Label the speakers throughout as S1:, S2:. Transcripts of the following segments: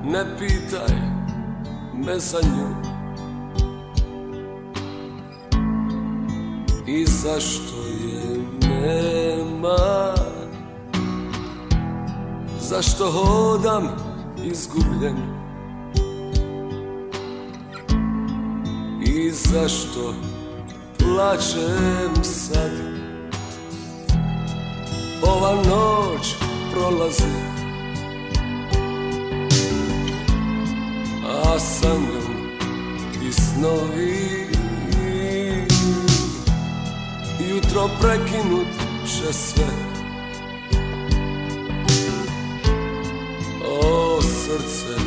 S1: ne pitaj me za nju. I zašto je nema, zašto hodam izgubljen, i zašto plačem sad. Ova noć prolazi, a sa njom i snovi. Jutro prekinut će sve. O srce,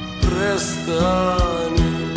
S1: prestani.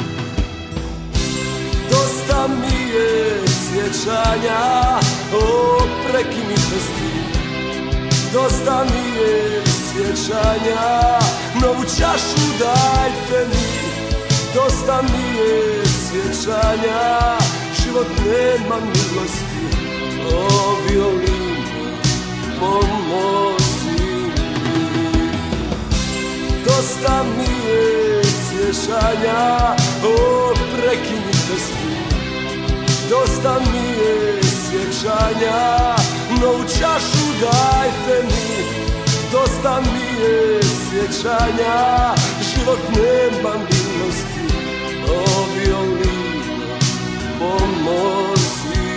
S1: Dosta mi je sjećanja, o prekinite s tim. Dosta mi je sjećanja, novu čašu dajte mi. Dosta mi je sjećanja, život nema milosti. O violino, pomozi mi. Dosta mi je sjećanja, o prekinite s tim. Dosta mi je sjećanja, novu čašu dajte mi. Dosta mi je sjećanja, život nema milosti. O violino, pomozi.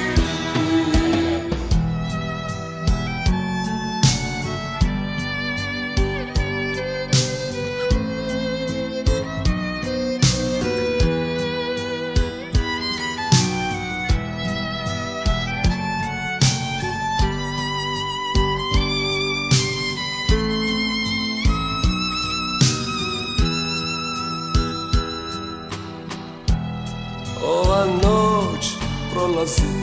S1: Ova noć prolazi,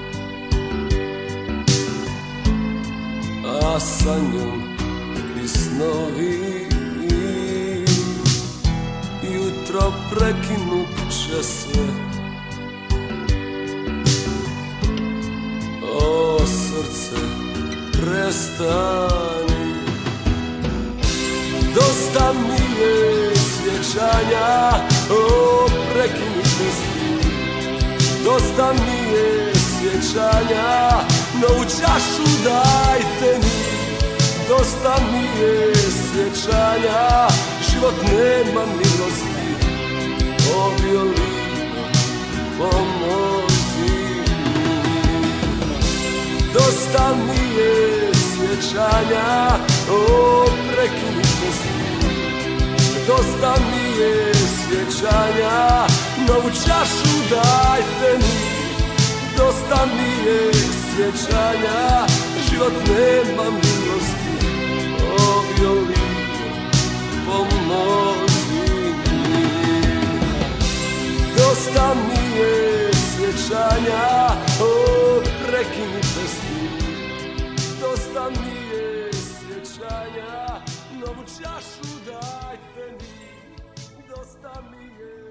S1: a sa njom i snovi. Jutro prekinut će sve. O srce, prestani. Dosta mi je sjećanja, o prekinite s tim. Dosta mi je sjećanja, novu čašu dajte mi. Dosta mi je sjećanja, život nema milosti. O violino, pomozi mi. Dosta mi je sjećanja, o prekinite s tim. Dosta mi je sjećanja, novu čašu dajte mi. Dosta mi je sjećanja, život nema milosti. O violino, pomozi mi. Dosta mi je sjećanja, o prekinite s tim. Dosta mi je sjećanja, novu čašu dajte mi. Dosta mi je